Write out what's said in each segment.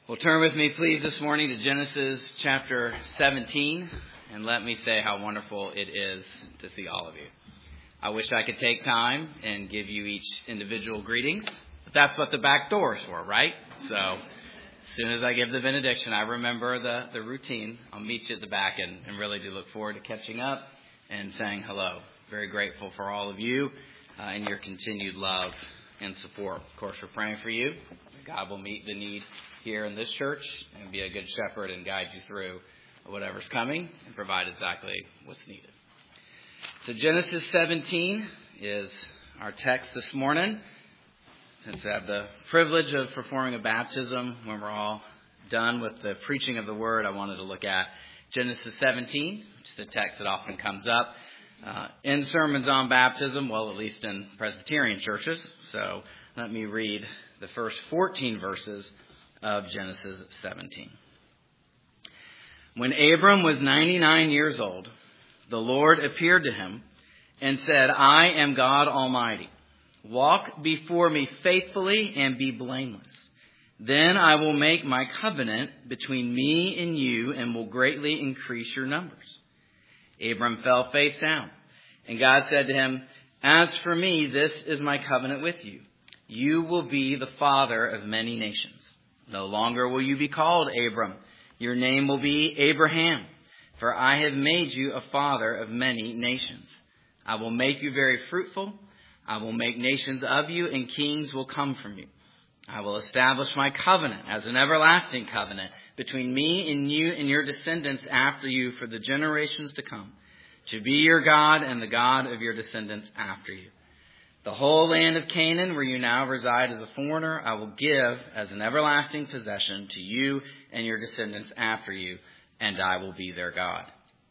Well, turn with me, please, this morning to Genesis chapter 17, and let me say how wonderful it is to see all of you. I wish I could take time and give you each individual greetings, but that's what the back door is for, right? So as soon as I give the benediction, I remember the routine. I'll meet you at the back and really do look forward to catching up and saying hello. Very grateful for all of you and your continued love and support. Of course, we're praying for you. God will meet the need here in this church and be a good shepherd and guide you through whatever's coming and provide exactly what's needed. So Genesis 17 is our text this morning. Since I have the privilege of performing a baptism when we're all done with the preaching of the word, I wanted to look at Genesis 17, which is the text that often comes up in sermons on baptism, well, at least in Presbyterian churches. So let me read the first 14 verses of Genesis 17. When Abram was 99 years old, the Lord appeared to him and said, I am God Almighty. Walk before me faithfully and be blameless. Then I will make my covenant between me and you and will greatly increase your numbers. Abram fell face down, and God said to him, As for me, this is my covenant with you. You will be the father of many nations. No longer will you be called Abram. Your name will be Abraham, for I have made you a father of many nations. I will make you very fruitful. I will make nations of you, and kings will come from you. I will establish my covenant as an everlasting covenant between me and you and your descendants after you for the generations to come, to be your God and the God of your descendants after you. The whole land of Canaan, where you now reside as a foreigner, I will give as an everlasting possession to you and your descendants after you, and I will be their God.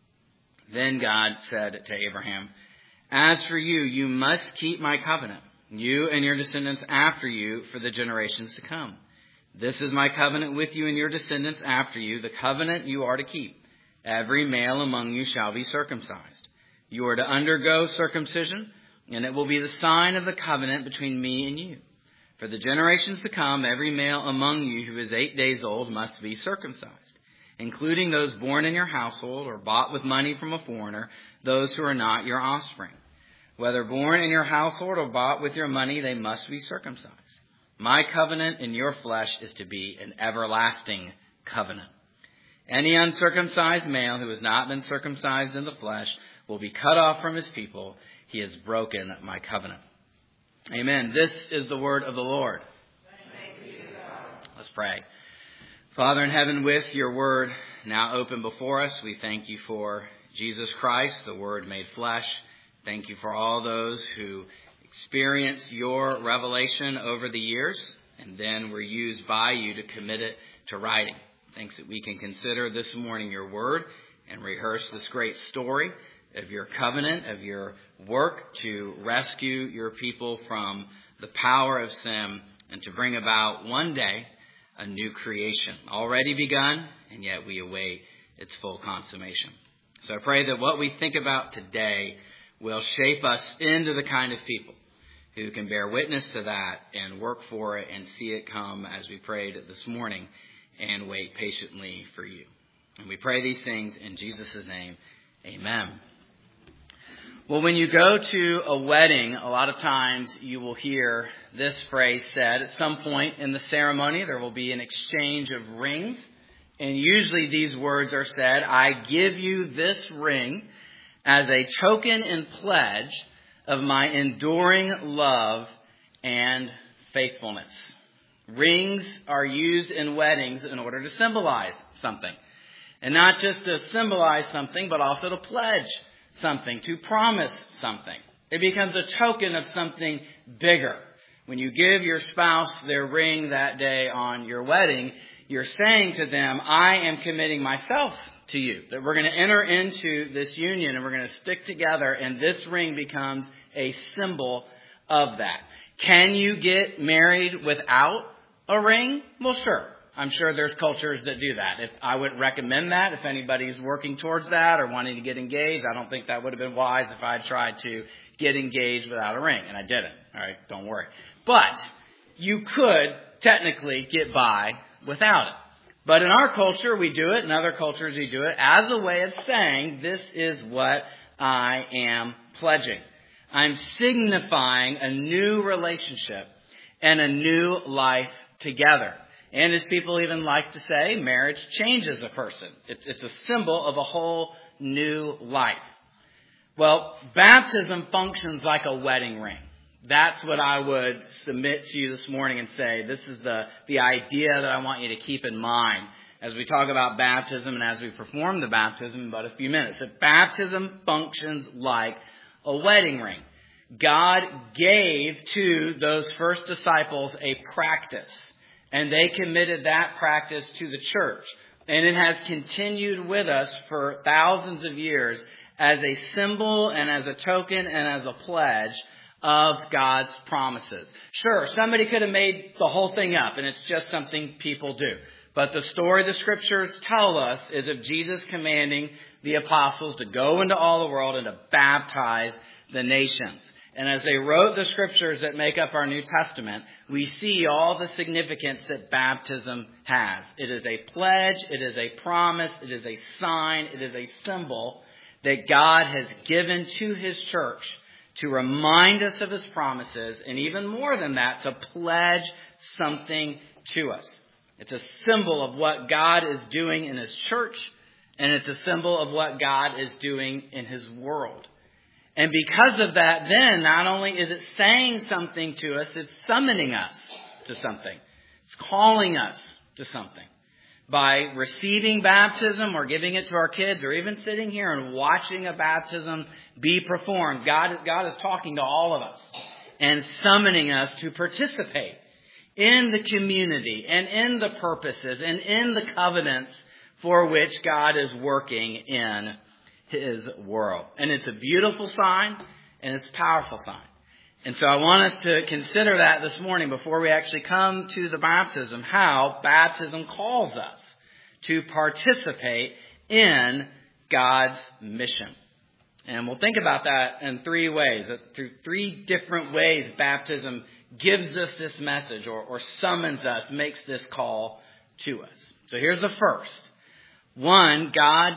Then God said to Abraham, As for you, you must keep my covenant, you and your descendants after you for the generations to come. This is my covenant with you and your descendants after you, the covenant you are to keep. Every male among you shall be circumcised. You are to undergo circumcision, and it will be the sign of the covenant between me and you. For the generations to come, every male among you who is 8 days old must be circumcised, including those born in your household or bought with money from a foreigner, those who are not your offspring. Whether born in your household or bought with your money, they must be circumcised. My covenant in your flesh is to be an everlasting covenant. Any uncircumcised male who has not been circumcised in the flesh will be cut off from his people. He has broken my covenant. Amen. This is the word of the Lord. Thanks be to God. Let's pray. Father in heaven, with your word now open before us, we thank you for Jesus Christ, the word made flesh. Thank you for all those who experienced your revelation over the years and then were used by you to commit it to writing. Thanks that we can consider this morning your word and rehearse this great story of your covenant, of your work to rescue your people from the power of sin and to bring about one day a new creation already begun, and yet we await its full consummation. So I pray that what we think about today will shape us into the kind of people who can bear witness to that and work for it and see it come as we prayed this morning and wait patiently for you. And we pray these things in Jesus' name. Amen. Well, when you go to a wedding, a lot of times you will hear this phrase said. At some point in the ceremony, there will be an exchange of rings. And usually these words are said, I give you this ring as a token and pledge of my enduring love and faithfulness. Rings are used in weddings in order to symbolize something. And not just to symbolize something, but also to pledge something, to promise something. It becomes a token of something bigger. When you give your spouse their ring that day on your wedding, you're saying to them, I am committing myself to you, that we're going to enter into this union and we're going to stick together, and this ring becomes a symbol of that. Can you get married without a ring? Well, sure. I'm sure there's cultures that do that. If I would recommend that, if anybody's working towards that or wanting to get engaged, I don't think that would have been wise if I had tried to get engaged without a ring. And I didn't. All right, don't worry. But you could technically get by without it. But in our culture, we do it. In other cultures, we do it as a way of saying, this is what I am pledging. I'm signifying a new relationship and a new life together. And as people even like to say, marriage changes a person. It's a symbol of a whole new life. Well, baptism functions like a wedding ring. That's what I would submit to you this morning and say, this is the idea that I want you to keep in mind as we talk about baptism and as we perform the baptism in about a few minutes. That baptism functions like a wedding ring. God gave to those first disciples a practice, and they committed that practice to the church. And it has continued with us for thousands of years as a symbol and as a token and as a pledge of God's promises. Sure, somebody could have made the whole thing up, and it's just something people do. But the story the Scriptures tell us is of Jesus commanding the apostles to go into all the world and to baptize the nations. And as they wrote the Scriptures that make up our New Testament, we see all the significance that baptism has. It is a pledge, it is a promise, it is a sign, it is a symbol that God has given to His church to remind us of His promises, and even more than that, to pledge something to us. It's a symbol of what God is doing in His church, and it's a symbol of what God is doing in His world. And because of that, then, not only is it saying something to us, it's summoning us to something. It's calling us to something. By receiving baptism or giving it to our kids or even sitting here and watching a baptism be performed, God is talking to all of us and summoning us to participate in the community and in the purposes and in the covenants for which God is working in His world. And it's a beautiful sign and it's a powerful sign. And so I want us to consider that this morning before we actually come to the baptism, how baptism calls us to participate in God's mission. And we'll think about that in three ways. Through three different ways baptism gives us this message or summons us, makes this call to us. So here's the first. One,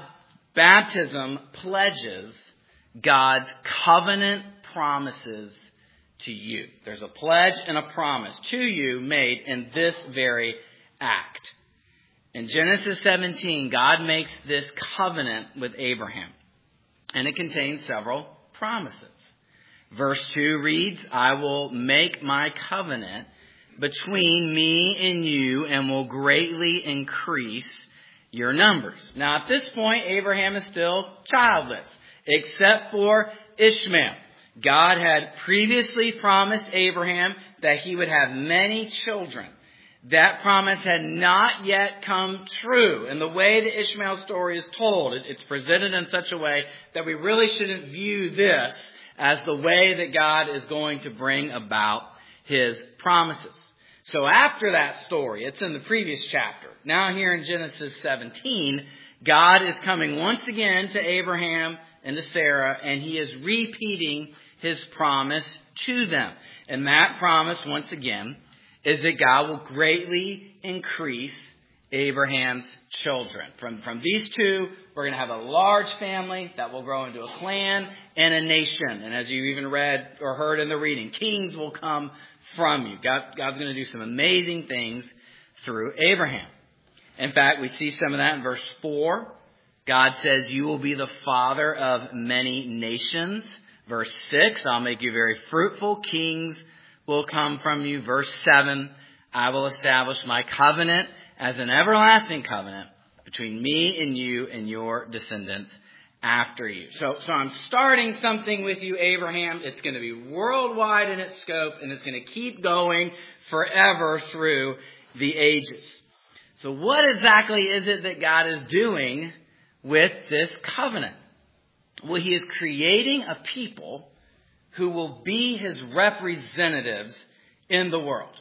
baptism pledges God's covenant promises to you. There's a pledge and a promise to you made in this very act. In Genesis 17, God makes this covenant with Abraham, and it contains several promises. Verse 2 reads, I will make my covenant between me and you and will greatly increase your numbers. Now, at this point, Abraham is still childless, except for Ishmael. God had previously promised Abraham that he would have many children. That promise had not yet come true. And the way the Ishmael story is told, it's presented in such a way that we really shouldn't view this as the way that God is going to bring about His promises. So after that story, it's in the previous chapter. Now here in Genesis 17, God is coming once again to Abraham and to Sarah, and He is repeating His promise to them. And that promise, once again, is that God will greatly increase Abraham's children. From these two, we're going to have a large family that will grow into a clan and a nation. And as you even read or heard in the reading, kings will come from you. God's going to do some amazing things through Abraham. In fact, we see some of that in verse 4. God says, you will be the father of many nations. Verse 6, I'll make you very fruitful. Kings will come from you. Verse 7, I will establish my covenant as an everlasting covenant between me and you and your descendants after you. So I'm starting something with you, Abraham. It's going to be worldwide in its scope, and it's going to keep going forever through the ages. So what exactly is it that God is doing with this covenant? Well, He is creating a people who will be His representatives in the world.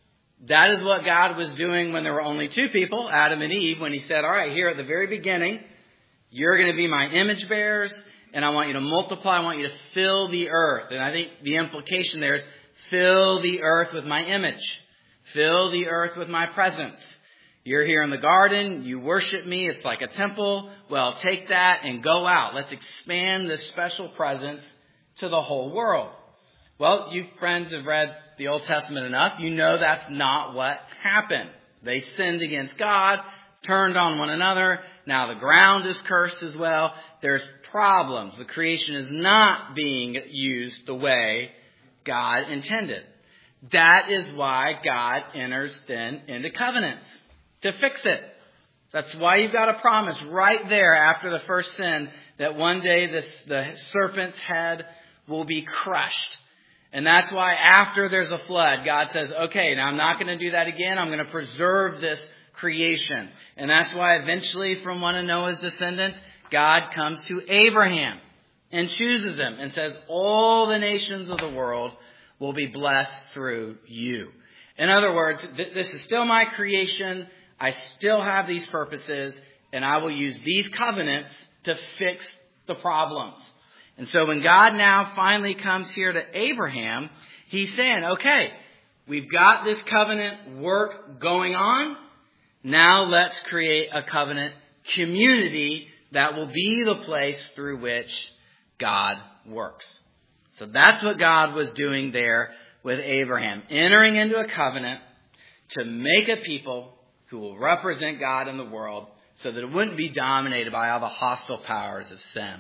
That is what God was doing when there were only two people, Adam and Eve, when He said, all right, here at the very beginning, you're going to be my image bearers, and I want you to multiply. I want you to fill the earth. And I think the implication there is fill the earth with my image. Fill the earth with my presence. You're here in the garden. You worship me. It's like a temple. Well, take that and go out. Let's expand this special presence to the whole world. Well, you friends have read the Old Testament enough. You know that's not what happened. They sinned against God, turned on one another. Now the ground is cursed as well. There's problems. The creation is not being used the way God intended. That is why God enters then into covenants, to fix it. That's why you've got a promise right there after the first sin that one day the serpent's head will be crushed. And that's why after there's a flood, God says, okay, now I'm not going to do that again. I'm going to preserve this creation. And that's why eventually from one of Noah's descendants, God comes to Abraham and chooses him and says, all the nations of the world will be blessed through you. In other words, this is still my creation. I still have these purposes, and I will use these covenants to fix the problems. And so when God now finally comes here to Abraham, he's saying, okay, we've got this covenant work going on. Now let's create a covenant community that will be the place through which God works. So that's what God was doing there with Abraham, entering into a covenant to make a people who will represent God in the world so that it wouldn't be dominated by all the hostile powers of sin.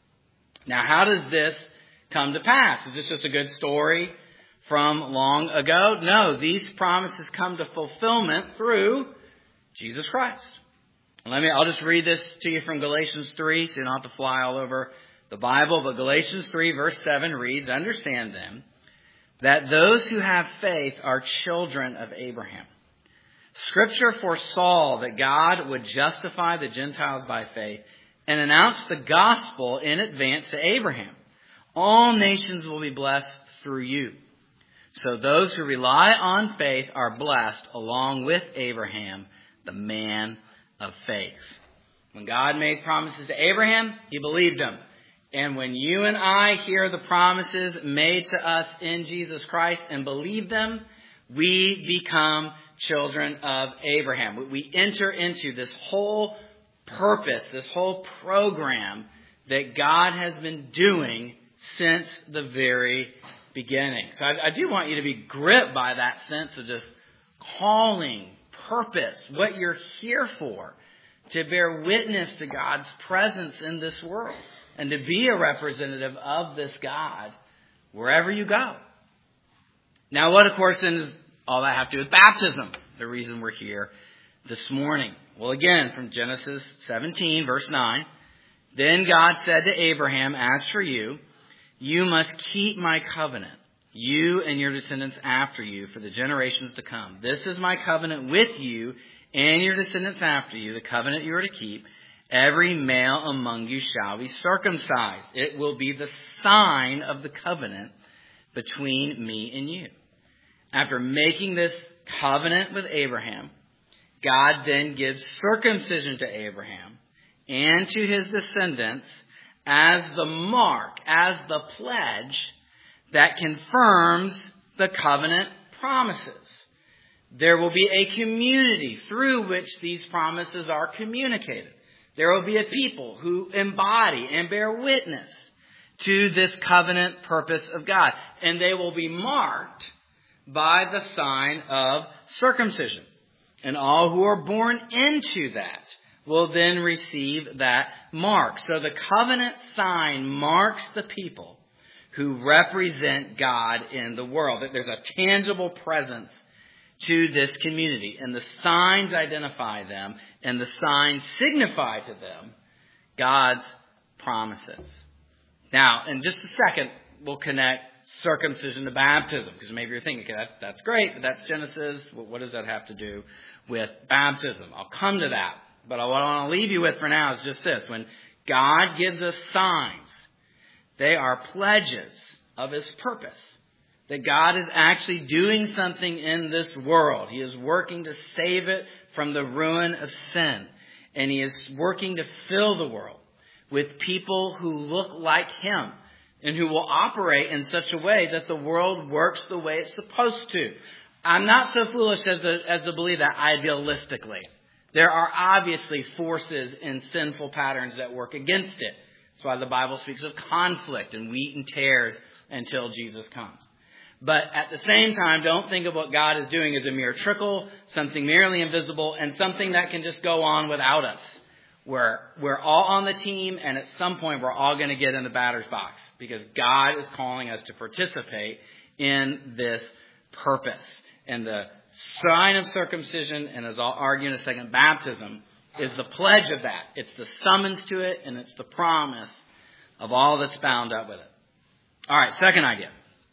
Now, how does this come to pass? Is this just a good story from long ago? No, these promises come to fulfillment through Jesus Christ. I'll just read this to you from Galatians 3, so you don't have to fly all over the Bible. But Galatians 3, verse 7 reads, understand then that those who have faith are children of Abraham. Scripture foresaw that God would justify the Gentiles by faith and announce the gospel in advance to Abraham. All nations will be blessed through you. So those who rely on faith are blessed along with Abraham, the man of faith. When God made promises to Abraham, he believed them. And when you and I hear the promises made to us in Jesus Christ and believe them, we become children of Abraham. We enter into this whole purpose, this whole program that God has been doing since the very beginning. So I do want you to be gripped by that sense of just calling, purpose, what you're here for, to bear witness to God's presence in this world and to be a representative of this God wherever you go. Now, what, of course, does all that have to do with baptism, the reason we're here this morning? Well, again, from Genesis 17, verse 9, then God said to Abraham, as for you, you must keep my covenant, you and your descendants after you, for the generations to come. This is my covenant with you and your descendants after you, the covenant you are to keep. Every male among you shall be circumcised. It will be the sign of the covenant between me and you. After making this covenant with Abraham, God then gives circumcision to Abraham and to his descendants as the mark, as the pledge that confirms the covenant promises. There will be a community through which these promises are communicated. There will be a people who embody and bear witness to this covenant purpose of God. And they will be marked by the sign of circumcision. And all who are born into that will then receive that mark. So the covenant sign marks the people who represent God in the world. There's a tangible presence to this community. And the signs identify them, and the signs signify to them God's promises. Now, in just a second, we'll connect circumcision to baptism, because maybe you're thinking, okay, that's great, but that's Genesis. What does that have to do with baptism? I'll come to that. But what I want to leave you with for now is just this. When God gives us signs, they are pledges of his purpose. That God is actually doing something in this world. He is working to save it from the ruin of sin. And he is working to fill the world with people who look like him and who will operate in such a way that the world works the way it's supposed to. I'm not so foolish as to believe that idealistically. There are obviously forces and sinful patterns that work against it. That's why the Bible speaks of conflict and wheat and tares until Jesus comes. But at the same time, don't think of what God is doing as a mere trickle, something merely invisible, and something that can just go on without us. We're all on the team, and at some point we're all going to get in the batter's box because God is calling us to participate in this purpose. And the sign of circumcision, and as I'll argue in a second, baptism, is the pledge of that. It's the summons to it, and it's the promise of all that's bound up with it. All right, second idea.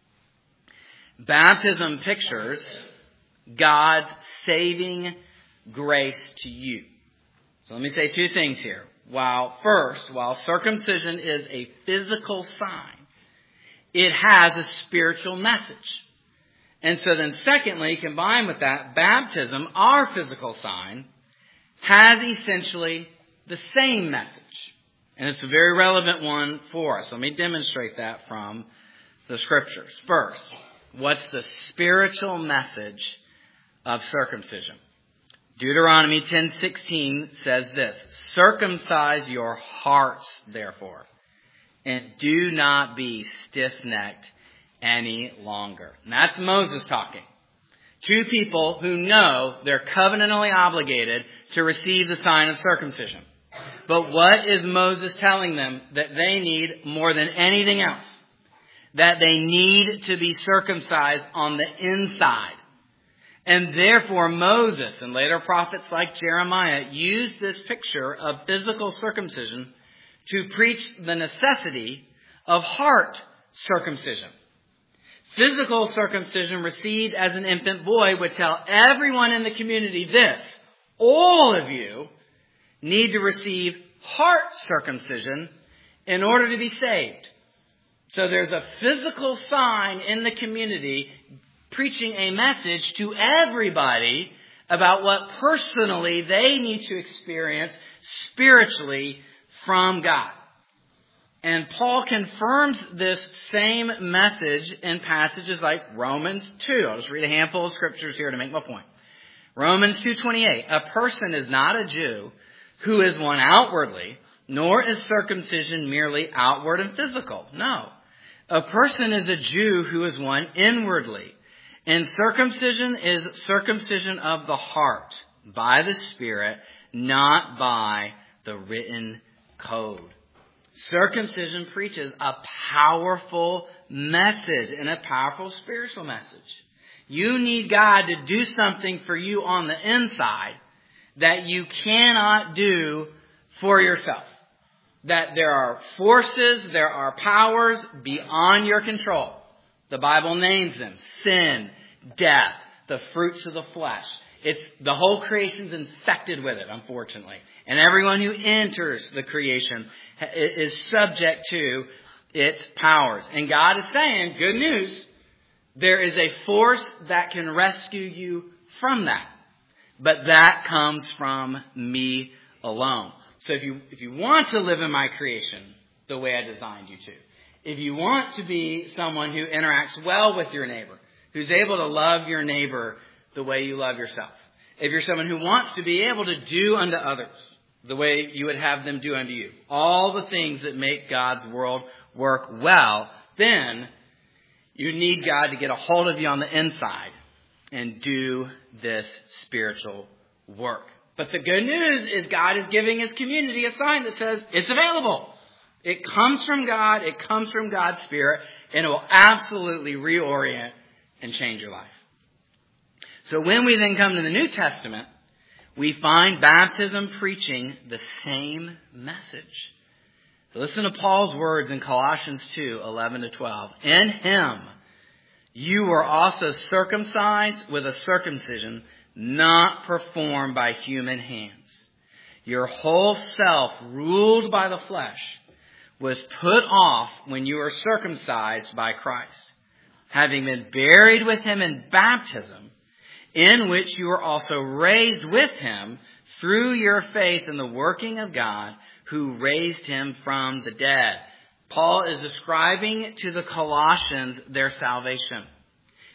Baptism pictures God's saving grace to you. So let me say two things here. While circumcision is a physical sign, it has a spiritual message. And so then secondly, combined with that, baptism, our physical sign, has essentially the same message. And it's a very relevant one for us. Let me demonstrate that from the scriptures. First, what's the spiritual message of circumcision? Deuteronomy 10:16 says this, "Circumcise your hearts, therefore, and do not be stiff-necked any longer." And that's Moses talking. Two people who know they're covenantally obligated to receive the sign of circumcision. But what is Moses telling them that they need more than anything else? That they need to be circumcised on the inside. And therefore Moses and later prophets like Jeremiah used this picture of physical circumcision to preach the necessity of heart circumcision. Physical circumcision received as an infant boy would tell everyone in the community this: all of you need to receive heart circumcision in order to be saved. So there's a physical sign in the community preaching a message to everybody about what personally they need to experience spiritually from God. And Paul confirms this same message in passages like Romans 2. I'll just read a handful of scriptures here to make my point. Romans 2:28. "A person is not a Jew who is one outwardly, nor is circumcision merely outward and physical. No. A person is a Jew who is one inwardly. And circumcision is circumcision of the heart, by the Spirit, not by the written code." Circumcision preaches a powerful message and a powerful spiritual message. You need God to do something for you on the inside that you cannot do for yourself. That there are forces, there are powers beyond your control. The Bible names them: sin, death, the fruits of the flesh. The whole creation's infected with it, unfortunately. And everyone who enters the creation is subject to its powers. And God is saying, good news, there is a force that can rescue you from that. But that comes from me alone. So if you want to live in my creation the way I designed you to, if you want to be someone who interacts well with your neighbor, who's able to love your neighbor the way you love yourself, if you're someone who wants to be able to do unto others the way you would have them do unto you, all the things that make God's world work well, then you need God to get a hold of you on the inside and do this spiritual work. But the good news is God is giving his community a sign that says it's available. It comes from God. It comes from God's Spirit. And it will absolutely reorient and change your life. So when we then come to the New Testament, we find baptism preaching the same message. So listen to Paul's words in Colossians 2:11-12. "In him you were also circumcised with a circumcision not performed by human hands. Your whole self, ruled by the flesh, was put off when you were circumcised by Christ, having been buried with him in baptism, in which you were also raised with him through your faith in the working of God who raised him from the dead." Paul is describing to the Colossians their salvation.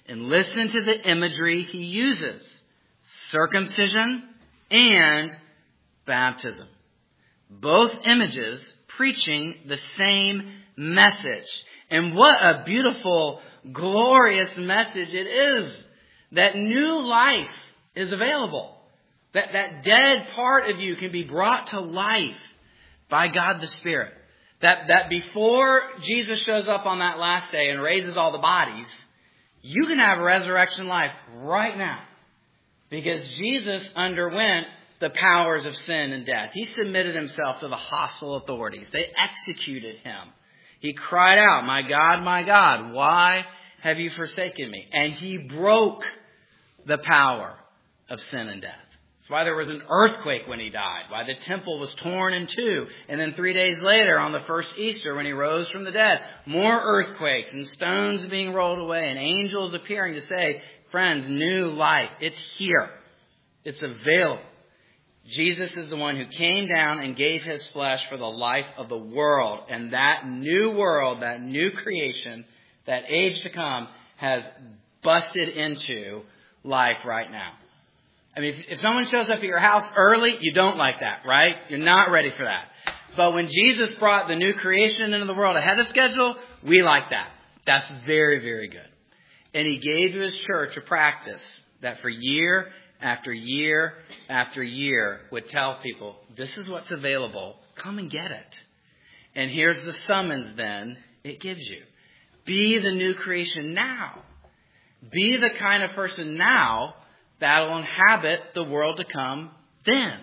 And listen to the imagery he uses. Circumcision and baptism. Both images preaching the same message. And what a beautiful, glorious message it is. That new life is available. That dead part of you can be brought to life by God the Spirit. That before Jesus shows up on that last day and raises all the bodies, you can have resurrection life right now. Because Jesus underwent the powers of sin and death. He submitted himself to the hostile authorities. They executed him. He cried out, my God, why have you forsaken me? And he broke the power of sin and death. That's why there was an earthquake when he died. Why the temple was torn in two. And then 3 days later, on the first Easter, when he rose from the dead, more earthquakes and stones being rolled away and angels appearing to say, friends, new life. It's here. It's available. Jesus is the one who came down and gave his flesh for the life of the world. And that new world, that new creation, that age to come has busted into life right now. I mean, if someone shows up at your house early, you don't like that, right? You're not ready for that. But when Jesus brought the new creation into the world ahead of schedule, we like that. That's very, very good. And he gave to his church a practice that for year after year after year would tell people, this is what's available. Come and get it. And here's the summons then it gives you. Be the new creation now. Be the kind of person now that'll inhabit the world to come then.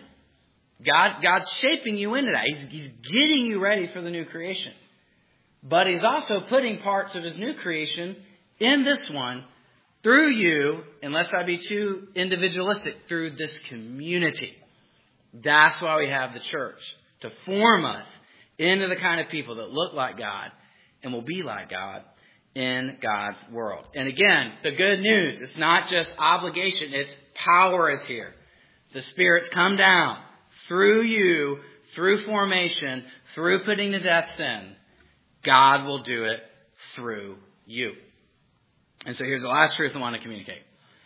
God's shaping you into that. He's getting you ready for the new creation. But he's also putting parts of his new creation in this one through you, unless I be too individualistic, through this community. That's why we have the church, to form us into the kind of people that look like God and will be like God in God's world. And again, the good news, it's not just obligation, it's power is here. The Spirit's come down through you, through formation, through putting to death sin. God will do it through you. And so here's the last truth I want to communicate.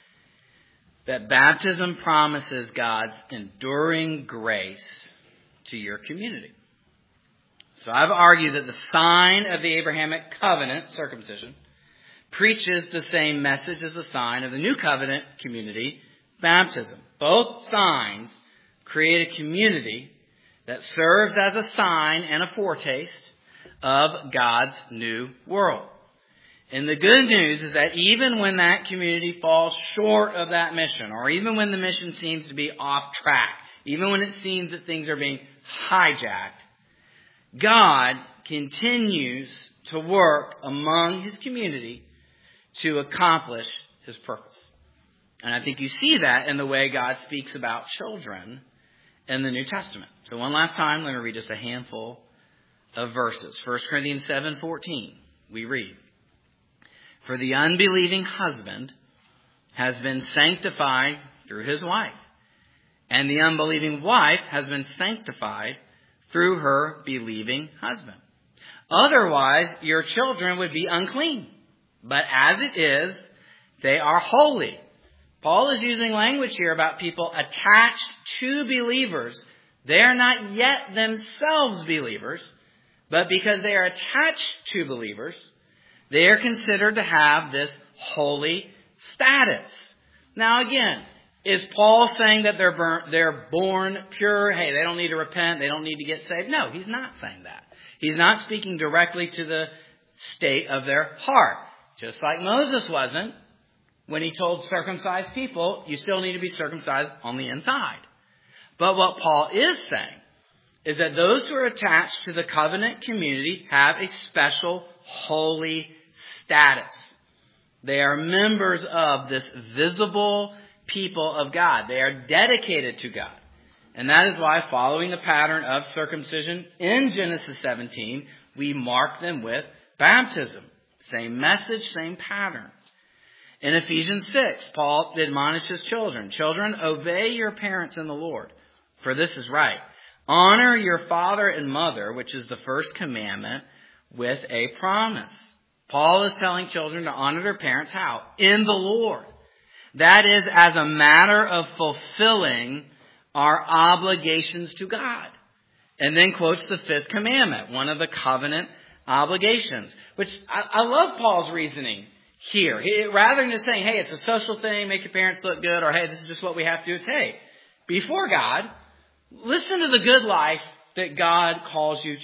That baptism promises God's enduring grace to your community. So I've argued that the sign of the Abrahamic covenant, circumcision, preaches the same message as the sign of the new covenant community, baptism. Both signs create a community that serves as a sign and a foretaste of God's new world. And the good news is that even when that community falls short of that mission, or even when the mission seems to be off track, even when it seems that things are being hijacked, God continues to work among his community to accomplish his purpose. And I think you see that in the way God speaks about children in the New Testament. So one last time, let me read just a handful of verses. 1 Corinthians 7:14, we read, "For the unbelieving husband has been sanctified through his wife, and the unbelieving wife has been sanctified through her believing husband. Otherwise, your children would be unclean. But as it is, they are holy." Paul is using language here about people attached to believers. They are not yet themselves believers, but because they are attached to believers, they are considered to have this holy status. Now again, is Paul saying that they're born pure? Hey, they don't need to repent. They don't need to get saved. No, he's not saying that. He's not speaking directly to the state of their heart. Just like Moses wasn't when he told circumcised people, you still need to be circumcised on the inside. But what Paul is saying is that those who are attached to the covenant community have a special holy status. They are members of this visible people of God. They are dedicated to God. And that is why, following the pattern of circumcision in Genesis 17, we mark them with baptism. Same message, same pattern. In Ephesians 6, Paul admonishes children, "Children, obey your parents in the Lord, for this is right. Honor your father and mother," which is the first commandment, "with a promise, Paul is telling children to honor their parents how? In the Lord. That is as a matter of fulfilling our obligations to God. And then quotes the fifth commandment, one of the covenant obligations, which I love Paul's reasoning here. Rather than just saying, hey, it's a social thing, make your parents look good, or hey, this is just what we have to do. It's, hey, before God, listen to the good life that God calls you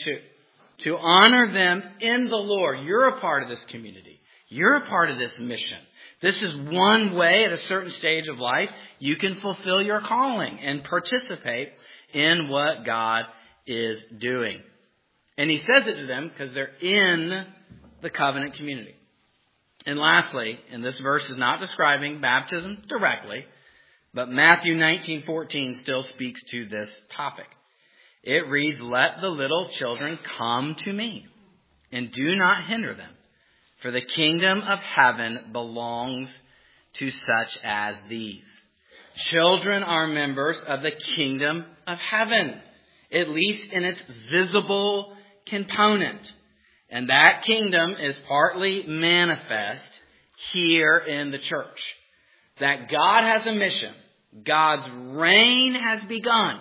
to honor them in the Lord. You're a part of this community. You're a part of this mission. This is one way at a certain stage of life you can fulfill your calling and participate in what God is doing. And he says it to them because they're in the covenant community. And lastly, and this verse is not describing baptism directly, but Matthew 19:14 still speaks to this topic. It reads, "Let the little children come to me, and do not hinder them, for the kingdom of heaven belongs to such as these." Children are members of the kingdom of heaven, at least in its visible component. And that kingdom is partly manifest here in the church. That God has a mission. God's reign has begun.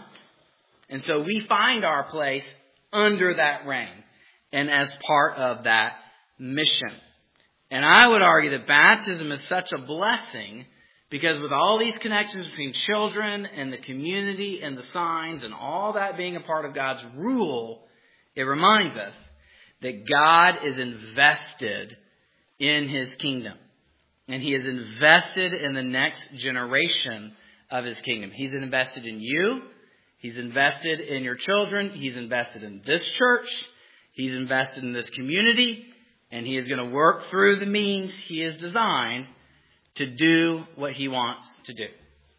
And so we find our place under that reign and as part of that mission. And I would argue that baptism is such a blessing because with all these connections between children and the community and the signs and all that being a part of God's rule, it reminds us that God is invested in his kingdom. And he is invested in the next generation of his kingdom. He's invested in you. He's invested in your children. He's invested in this church. He's invested in this community. And he is going to work through the means he has designed to do what he wants to do.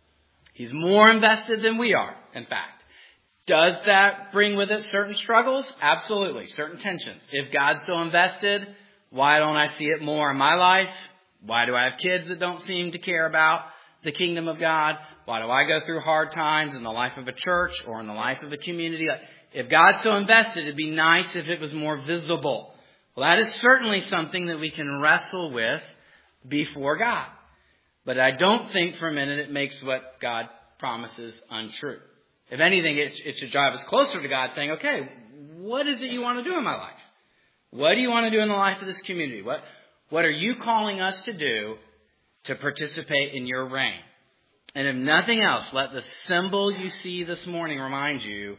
He's more invested than we are, in fact. Does that bring with it certain struggles? Absolutely. Certain tensions. If God's so invested, why don't I see it more in my life? Why do I have kids that don't seem to care about the kingdom of God? Why do I go through hard times in the life of a church or in the life of a community? If God's so invested, it'd be nice if it was more visible. Well, that is certainly something that we can wrestle with before God. But I don't think for a minute it makes what God promises untrue. If anything, it should drive us closer to God saying, okay, what is it you want to do in my life? What do you want to do in the life of this community? What are you calling us to do to participate in your reign? And if nothing else, let the symbol you see this morning remind you,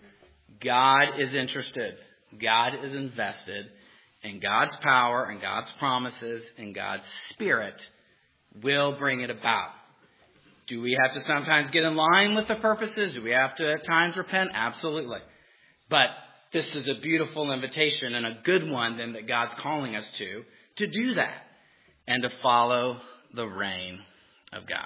God is interested. God is invested. And God's power and God's promises and God's Spirit will bring it about. Do we have to sometimes get in line with the purposes? Do we have to at times repent? Absolutely. But this is a beautiful invitation and a good one then that God's calling us to do that and to follow the reign of God.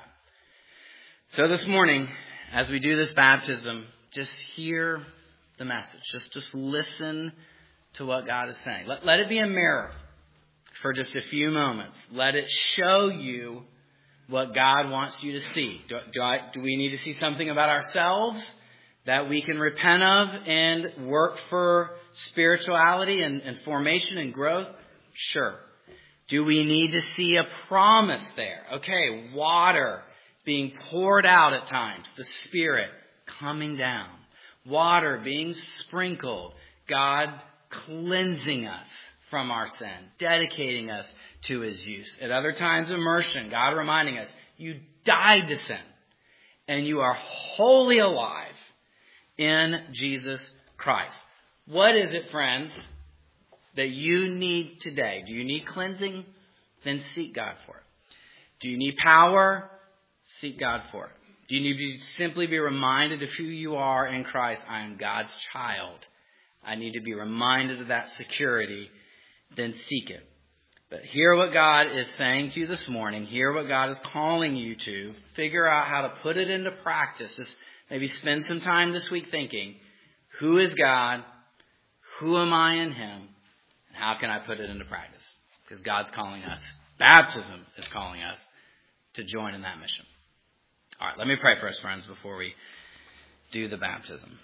So this morning, as we do this baptism, just hear the message. Just listen to what God is saying. Let it be a mirror for just a few moments. Let it show you what God wants you to see. Do we need to see something about ourselves that we can repent of and work for spirituality and formation and growth? Sure. Do we need to see a promise there? Okay, water being poured out at times, the Spirit coming down, water being sprinkled, God cleansing us from our sin, dedicating us to his use. At other times, immersion, God reminding us, you died to sin and you are wholly alive in Jesus Christ. What is it, friends, that you need today? Do you need cleansing? Then seek God for it. Do you need power? Seek God for it. Do you need to simply be reminded of who you are in Christ? I am God's child. I need to be reminded of that security. Then seek it. But hear what God is saying to you this morning. Hear what God is calling you to. Figure out how to put it into practice. Just maybe spend some time this week thinking, who is God? Who am I in him? And how can I put it into practice? Because God's calling us. Baptism is calling us to join in that mission. All right, let me pray for us, friends, before we do the baptism.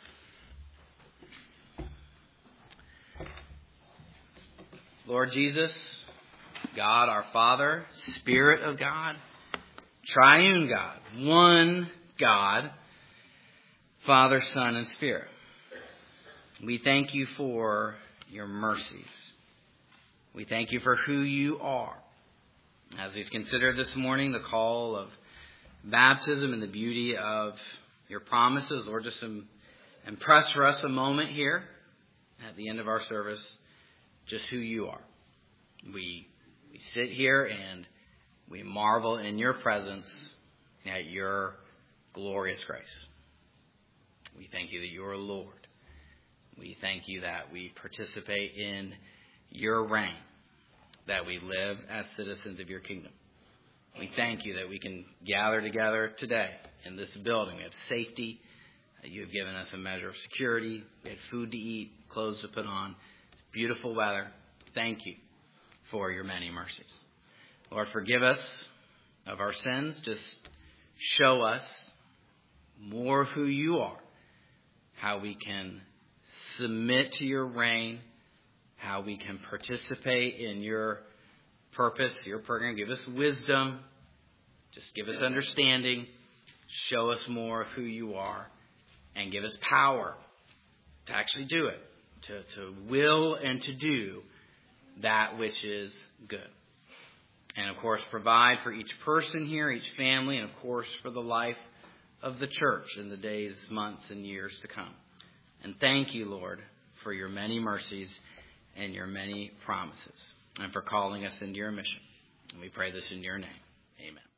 Lord Jesus, God our Father, Spirit of God, Triune God, one God, Father, Son, and Spirit. We thank you for your mercies. We thank you for who you are. As we've considered this morning the call of baptism and the beauty of your promises, Lord, just impress for us a moment here at the end of our service just who you are. We sit here and we marvel in your presence at your glorious grace. We thank you that you are Lord. We thank you that we participate in your reign, that we live as citizens of your kingdom. We thank you that we can gather together today in this building. We have safety. You have given us a measure of security. We had food to eat, clothes to put on, beautiful weather. Thank you for your many mercies. Lord, forgive us of our sins. Just show us more of who you are, how we can submit to your reign, how we can participate in your purpose, your program. Give us wisdom. Just give us understanding. Show us more of who you are. And give us power to actually do it, to will and to do that which is good. And, of course, provide for each person here, each family, and, of course, for the life of the church in the days, months, and years to come. And thank you, Lord, for your many mercies and your many promises, and for calling us into your mission. And we pray this in your name. Amen.